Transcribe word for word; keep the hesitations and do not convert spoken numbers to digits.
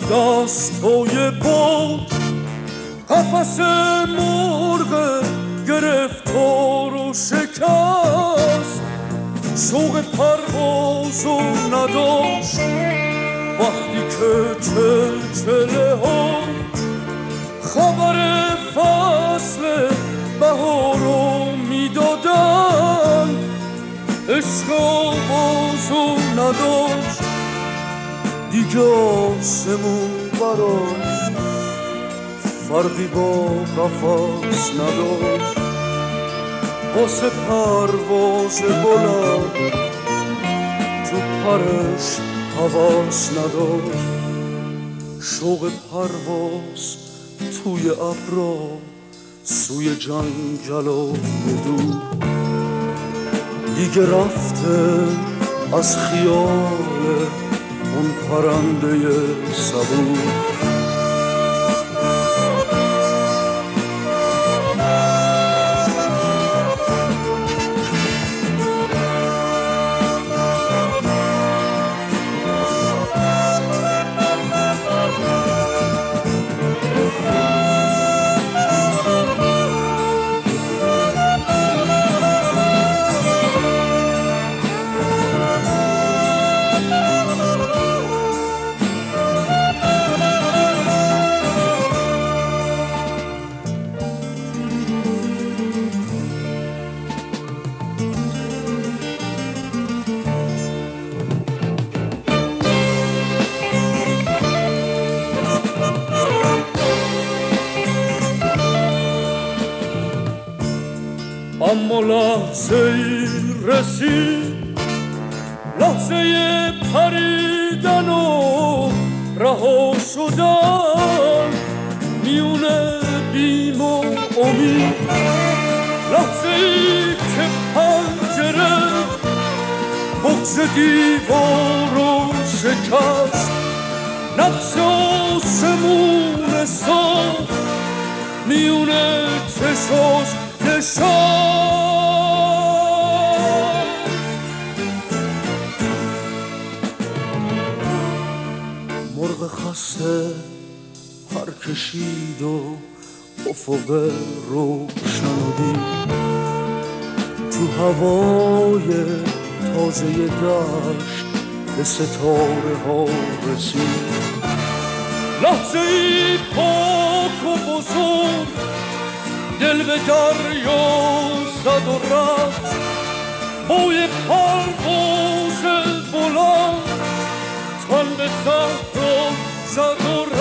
دستای باد قفس مرغ گرفتار و شکست شوق پروازو نداشت وقتی که چلچله ها خبر فصل بهارو میدادن عشق آوازو نداشت دیگه آسمون براش فرقی با قفس نداشت واسه پرواز بلند تو پرش حواس نداشت شوق پرواز توی ابرا سوی جنگل و دور دیگه رفته از خیال اون پرنده صبور اما لحظه ای رسید لحظه پریدن و رها شدن میونه بیم و امید لحظه ای که پنجره بغض دیوارو شکست نقش آسمون ساخت میونه چشاش نشان مرغ خسته پر کشید و افق روشن و دید تو هوای تازه دشت به ستاره ها رسید لحظه ای پاک و بزرگ دل به دریا زد و رفت بوی پرواز بلند تن به صحرا زد و